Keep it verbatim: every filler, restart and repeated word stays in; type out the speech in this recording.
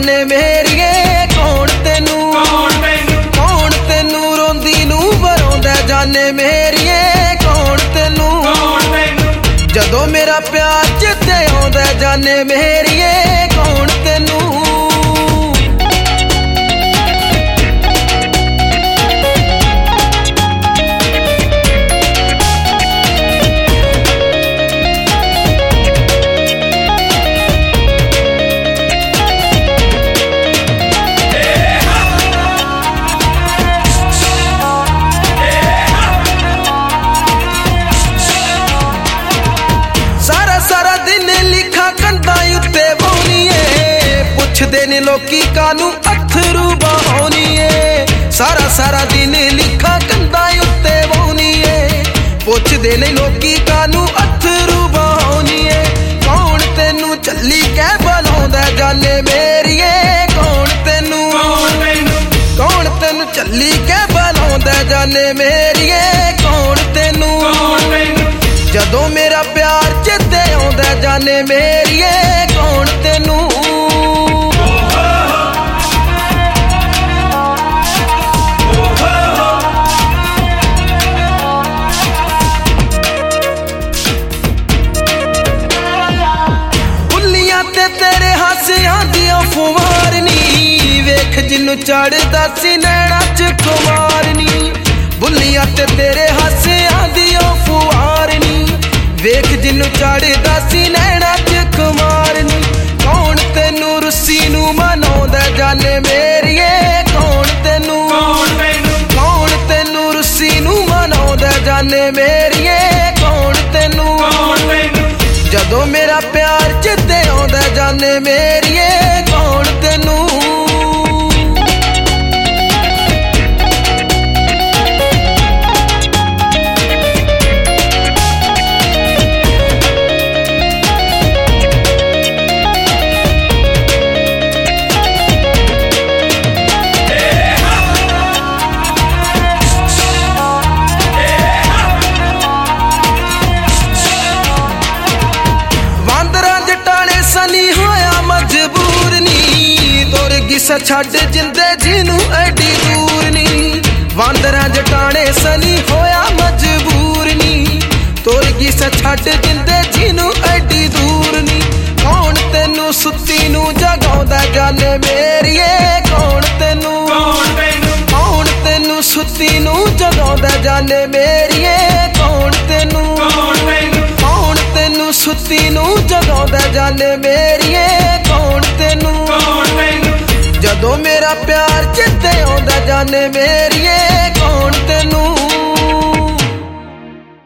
जाने मेरिए कौन तेनू कौन तेनू रोंदी नू वरोंदा जाने मेरिए कौन तेनू जदों मेरा प्यार चित्ते आउंदा जाने मेरिए कौन तेनू पुछदे ने लोकी कानू अथरू बहाउनीए सारा सारा दिन लिखा कंधा उत्ते बहाउनीए पुछदे ने लोकी कानू अथरू बहाउनीए कौन तेनू चली कै बुलाउंदा जाने मेरिए कौन तेनू कौन तेनू चली कै बुलाउंदा जाने मेरिए कौन तेनू जदों मेरा प्यार चित्ते आउंदा जाने मेरिए कौन तेनू तेरे हासियां दियां फुवारनी वेख जिन्नू चढ़दा सी नैना च कुमारनी बुल्लियां ते तेरे हासियां दियां फुवारनी वेख जिन्नू चढ़दा सी नैना च कुमारनी कौन तेनू रुस्सी नू मनाउंदा जाने मेरिए कौन तेनू कौन तेनू रुस्सी नू मनाउंदा जाने मेरिए कौन तेनू जदों मेरा प्यार चित्ते आउंदा जाने मेरिए कौन तेनू छड़ जिंदे जिनू एडी दूर नी वांदरा जटाने सनी होया मजबूर नी तोर की छड़ जिंदे जिनू एडी दूर नी कौन तेनू सुत्ती नू जगाउंदा जाने मेरिए कौन तेनू कौन तेनू सुत्ती नू जगाउंदा जाने मेरिए कौन तेनू कौन तेनू सुत्ती नू जगाउंदा जाने मेरिए कौन तेनू जदों मेरा प्यार चित्ते आउंदा जाने मेरिए कौन तेनू